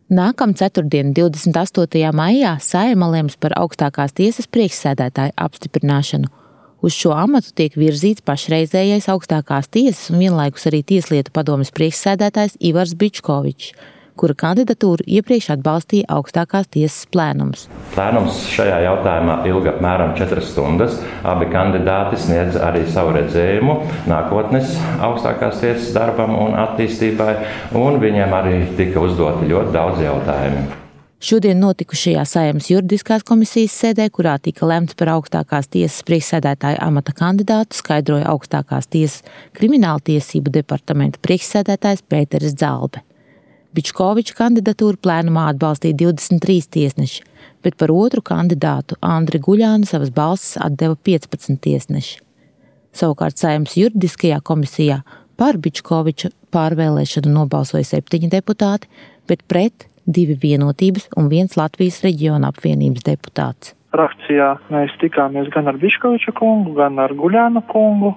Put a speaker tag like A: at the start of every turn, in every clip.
A: Nākamā ceturtdiena, 28. maijā, Saeima lems par augstākās tiesas priekšsēdētāju apstiprināšanu. Uz šo amatu tiek virzīts pašreizējais augstākās tiesas un vienlaikus arī Tieslietu padomes priekšsēdētājs Ivars Bičkovičs, kura kandidatūru iepriekš atbalstīja augstākās tiesas plēnums.
B: Plēnums šajā jautājumā ilga apmēram 4 stundas. Abi kandidāti sniedz arī savu redzējumu nākotnes augstākās tiesas darbam un attīstībai, un viņiem arī tika uzdoti ļoti daudz jautājumu.
A: Šodien notikušajā Saeimas juridiskās komisijas sēdē, kurā tika lemts par augstākās tiesas priekšsēdētāja amata kandidātu, skaidroja augstākās tiesas krimināltiesību departamenta priekšsēdētājs Pēteris Dzalbe. Bičkoviča kandidatūru plēnumā atbalstīja 23 tiesneši, bet par otru kandidātu Andri Guļānu savas balsis atdeva 15 tiesneši. Savukārt Saeimas juridiskajā komisijā par Bičkoviča pārvēlēšanu nobalsoja 7 deputāti, bet pret 2 vienotības un 1 Latvijas reģiona apvienības deputāts.
C: Frakcijā mēs tikāmies gan ar Bičkoviča kungu, gan ar Guļānu kungu,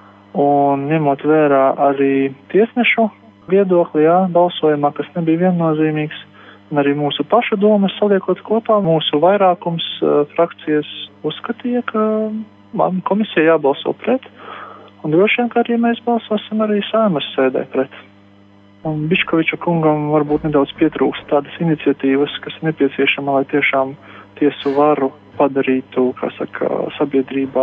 C: un ņemot vērā arī tiesnešu viedokli, balsojumā, kas nebija viennozīmīgs, un arī mūsu pašu domas saliekot kopā, mūsu vairākums frakcijas uzskatīja, ka komisija jābalso pret, un droši vien, ka arī mēs balsosim arī Saeimas sēdē pret. Un Bičkoviča kungam varbūt nedaudz pietrūkst tādas iniciatīvas, kas nepieciešama, lai tiešām tiesu varu padarītu, sabiedrībā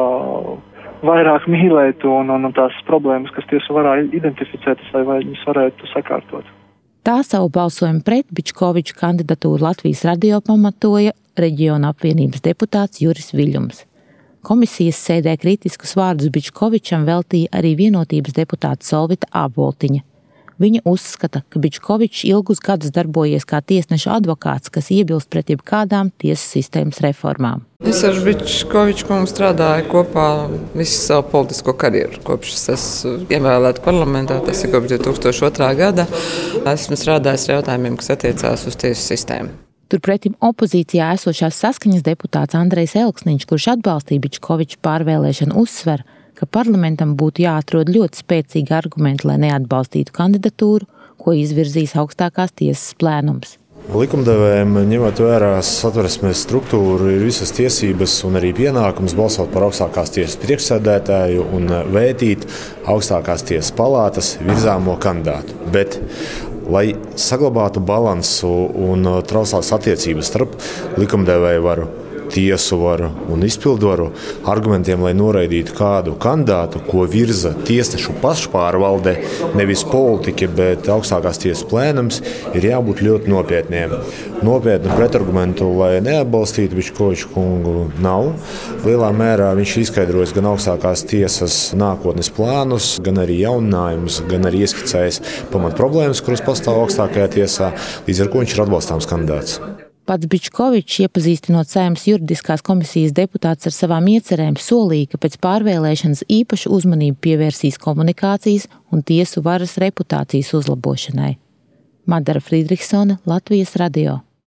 C: vairāk mīlētu un tās problēmas, kas tiesu varā identificētas, lai viņas varētu sakārtot.
A: Tā savu balsojumu pret Bičkoviča kandidatūru Latvijas radio pamatoja reģiona apvienības deputāts Juris Viļums. Komisijas sēdē kritiskus vārdus Bičkovičam veltīja arī vienotības deputāta Solvita Āboltiņa. Viņa uzskata, ka Bičkovičs ilgus gadus darbojies kā tiesneša advokāts, kas iebilst pret jebkādām tiesas sistēmas reformām.
D: Es ar Bičkoviču kungu strādāju kopā visu savu politisko karjeru. Kopš es esmu ievēlēta parlamentā, tas ir kopš 2002. gada. Esmu strādājis ar jautājumiem, kas attiecās uz tiesu sistēmu.
A: Turpretim opozīcijā esošās Saskaņas deputāts Andrejs Elksniņš, kurš atbalstīja Bičkoviča pārvēlēšanu, uzsver, ka parlamentam būtu jāatrod ļoti spēcīgi argumenti, lai neatbalstītu kandidatūru, ko izvirzīs augstākās tiesas plēnums.
E: Likumdevējiem, ņemot vērā Satversmes struktūru, ir visas tiesības un arī pienākums balsot par augstākās tiesas priekšsēdētāju un vētīt augstākās tiesas palātas virzāmo kandidātu. Bet, lai saglabātu balansu un trauslās attiecības starp likumdevēju varu, tiesu varu un izpildvaru argumentiem, lai noraidītu kādu kandidātu, ko virza tiesnešu pašpārvalde, nevis politiķi, bet augstākās tiesas plēnums, ir jābūt ļoti nopietniem. Nopietnu pretargumentu, lai neatbalstītu Bičkoviča kungu, nav. Lielā mērā viņš izskaidrojas gan augstākās tiesas nākotnes plānus, gan arī jauninājumus, gan arī ieskicējis pamat problēmas, kuras pastāv augstākajā tiesā, līdz ar ko viņš ir atbalstāms kandidāts.
A: Pats Bičkovičs, iepazīstinot Saeimas juridiskās komisijas deputāts ar savām iecerēm, solīja, ka pēc pārvēlēšanas īpašu uzmanību pievērsīs komunikācijas un tiesu varas reputācijas uzlabošanai. Madara Friedrichsone, Latvijas radio.